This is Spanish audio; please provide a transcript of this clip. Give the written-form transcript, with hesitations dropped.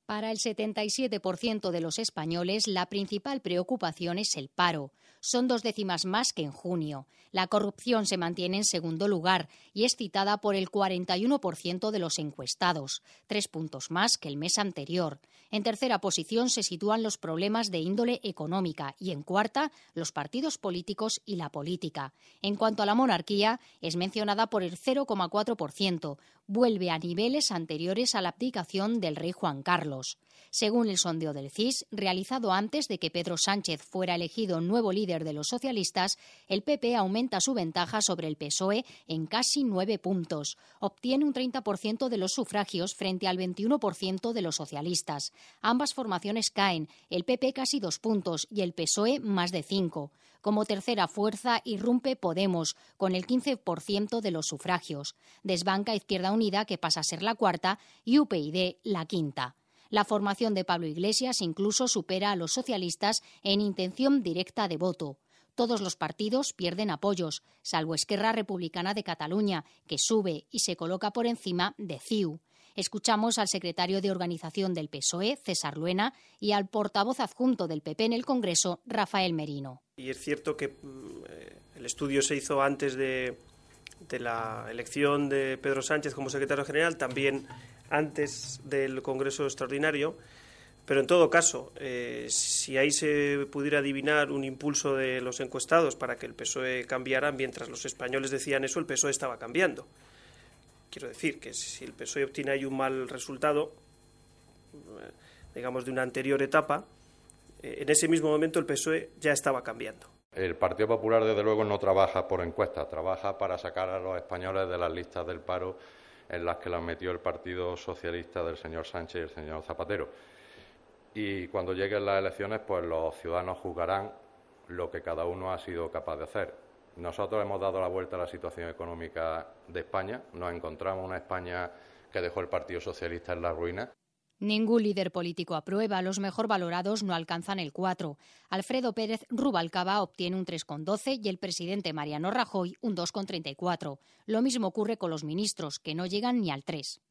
Para el 77% de los españoles, la principal preocupación es el paro. Son 2 décimas más que en junio. La corrupción se mantiene en segundo lugar y es citada por el 41% de los encuestados, 3 puntos más que el mes anterior. En tercera posición se sitúan los problemas de índole económica y en cuarta, los partidos políticos y la política. En cuanto a la monarquía, es mencionada por el 0,4%. Vuelve a niveles anteriores a la abdicación del rey Juan Carlos. Según el sondeo del CIS, realizado antes de que Pedro Sánchez fuera elegido nuevo líder de los socialistas, el PP aumenta su ventaja sobre el PSOE en casi 9 puntos. Obtiene un 30% de los sufragios frente al 21% de los socialistas. Ambas formaciones caen, el PP casi 2 puntos y el PSOE más de 5. Como tercera fuerza irrumpe Podemos, con el 15% de los sufragios. Desbanca Izquierda Unida, que pasa a ser la cuarta, y UPyD la quinta. La formación de Pablo Iglesias incluso supera a los socialistas en intención directa de voto. Todos los partidos pierden apoyos, salvo Esquerra Republicana de Cataluña, que sube y se coloca por encima de CiU. Escuchamos al secretario de Organización del PSOE, César Luena, y al portavoz adjunto del PP en el Congreso, Rafael Merino. Y es cierto que el estudio se hizo antes de la elección de Pedro Sánchez como secretario general, también antes del Congreso Extraordinario, pero en todo caso, si ahí se pudiera adivinar un impulso de los encuestados para que el PSOE cambiara, mientras los españoles decían eso, el PSOE estaba cambiando. Quiero decir que si el PSOE obtiene ahí un mal resultado, digamos de una anterior etapa, en ese mismo momento el PSOE ya estaba cambiando. El Partido Popular, desde luego, no trabaja por encuestas, trabaja para sacar a los españoles de las listas del paro en las que las metió el Partido Socialista del señor Sánchez y el señor Zapatero. Y cuando lleguen las elecciones, pues los ciudadanos juzgarán lo que cada uno ha sido capaz de hacer. Nosotros hemos dado la vuelta a la situación económica de España. Nos encontramos una España que dejó el Partido Socialista en la ruina. Ningún líder político aprueba, los mejor valorados no alcanzan el 4. Alfredo Pérez Rubalcaba obtiene un 3,12 y el presidente Mariano Rajoy un 2,34. Lo mismo ocurre con los ministros, que no llegan ni al 3.